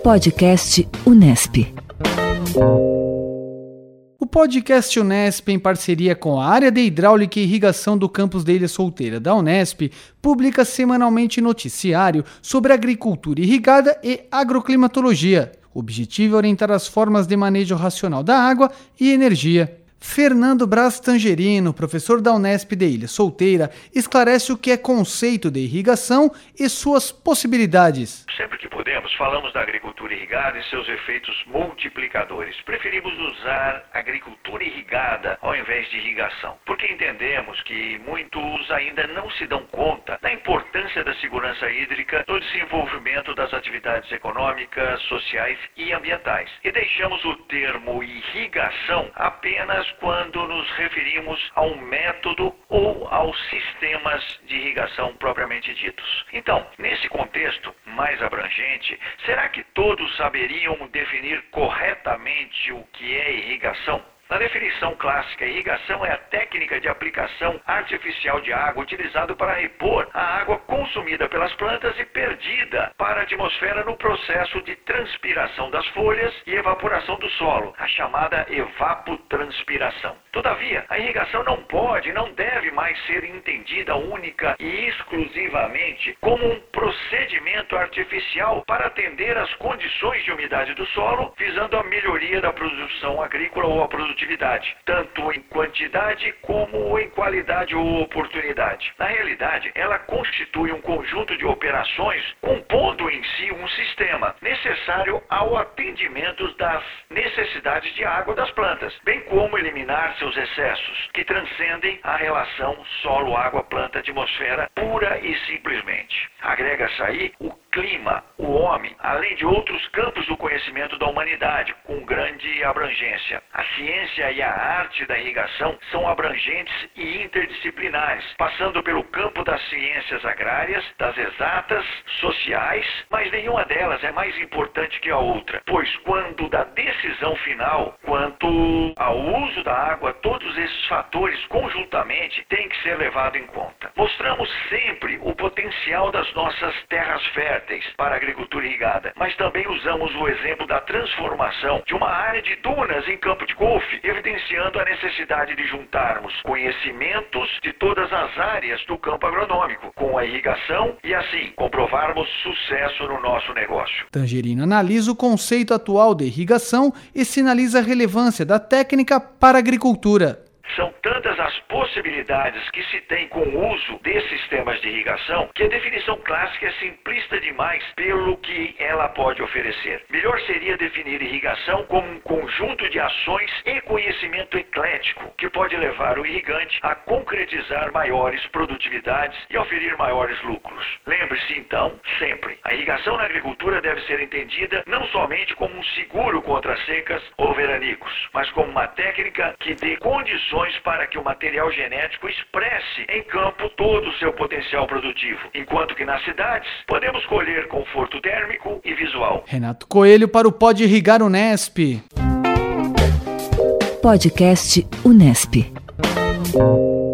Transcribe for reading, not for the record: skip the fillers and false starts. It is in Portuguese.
Podcast Unesp. O podcast Unesp, em parceria com a Área de Hidráulica e Irrigação do Campus da Ilha Solteira da Unesp, publica semanalmente noticiário sobre agricultura irrigada e agroclimatologia. O objetivo é orientar as formas de manejo racional da água e energia. Fernando Braz Tangerino, professor da Unesp de Ilha Solteira, esclarece o que é conceito de irrigação e suas possibilidades. Sempre que podemos, falamos da agricultura irrigada e seus efeitos multiplicadores. Preferimos usar agricultura irrigada ao invés de irrigação, porque entendemos que muitos ainda não se dão conta da importância da segurança hídrica no desenvolvimento das atividades econômicas, sociais e ambientais. E deixamos o termo irrigação apenas quando nos referimos a um método ou aos sistemas de irrigação propriamente ditos. Então, nesse contexto mais abrangente, será que todos saberiam definir corretamente o que é irrigação? Na definição clássica, irrigação é a técnica de aplicação artificial de água utilizada para repor a água consumida pelas plantas e perdida para a atmosfera no processo de transpiração das folhas e evaporação do solo, a chamada evapotranspiração. Todavia, a irrigação não pode e não deve mais ser entendida única e exclusivamente como um procedimento artificial para atender às condições de umidade do solo, visando a melhoria da produção agrícola ou a produtividade, tanto em quantidade como em qualidade ou oportunidade. Na realidade, ela constitui um conjunto de operações compondo em si um sistema necessário ao atendimento das necessidades de água das plantas, bem como eliminar seus excessos, que transcendem a relação solo-água-planta-atmosfera pura e simplesmente. Agrega-se aí o clima, o homem, além de outros campos do conhecimento da humanidade, com grande abrangência. A ciência e a arte da irrigação são abrangentes e interdisciplinares, passando pelo campo das ciências agrárias, das exatas, sociais, mas nenhuma delas é mais importante que a outra, pois quando da decisão final, quanto ao uso da água, todos esses fatores conjuntamente têm que ser levados em conta. Mostramos sempre o potencial das nossas terras férteis para a agricultura irrigada, mas também usamos o exemplo da transformação de uma área de dunas em campo de golfe, evidenciando a necessidade de juntarmos conhecimentos de todas as áreas do campo agronômico com a irrigação e assim comprovarmos sucesso no nosso negócio. Tangerino analisa o conceito atual de irrigação e sinaliza a relevância da técnica para a agricultura. São tantas as possibilidades que se tem com o uso desses sistemas de irrigação que a definição clássica é simplista demais pelo que ela pode oferecer. Melhor seria definir irrigação como um conjunto de ações e conhecimento eclético que pode levar o irrigante a concretizar maiores produtividades e oferir maiores lucros. Lembre-se então, sempre, a irrigação na agricultura deve ser entendida não somente como um seguro contra secas ou veranicos, mas como uma técnica que dê condições para que o material genético expresse em campo todo o seu potencial produtivo, enquanto que nas cidades podemos colher conforto térmico e visual. Renato Coelho para o Pode Irrigar Unesp. Podcast Unesp.